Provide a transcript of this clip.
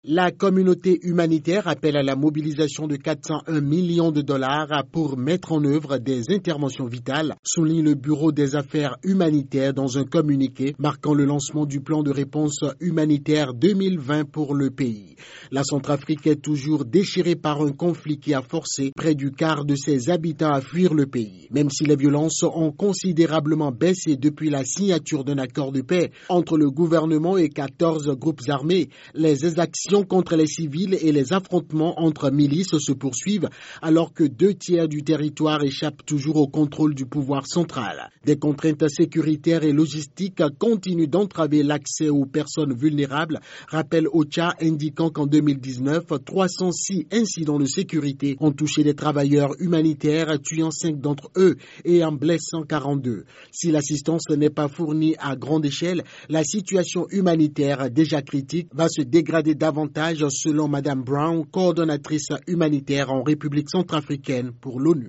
La communauté humanitaire appelle à la mobilisation de 401 millions de dollars pour mettre en œuvre des interventions vitales, souligne le Bureau des affaires humanitaires dans un communiqué marquant le lancement du plan de réponse humanitaire 2020 pour le pays. La Centrafrique est toujours déchirée par un conflit qui a forcé près du quart de ses habitants à fuir le pays. Même si les violences ont considérablement baissé depuis la signature d'un accord de paix entre le gouvernement et 14 groupes armés, les exactions contre les civils et les affrontements entre milices se poursuivent alors que 2/3 du territoire échappent toujours au contrôle du pouvoir central. Des contraintes sécuritaires et logistiques continuent d'entraver l'accès aux personnes vulnérables, rappelle OCHA indiquant qu'en 2019, 306 incidents de sécurité ont touché des travailleurs humanitaires, tuant 5 d'entre eux et en blessant 42. Si l'assistance n'est pas fournie à grande échelle, la situation humanitaire déjà critique va se dégrader davantage selon Mme Brown, coordonnatrice humanitaire en République centrafricaine pour l'ONU.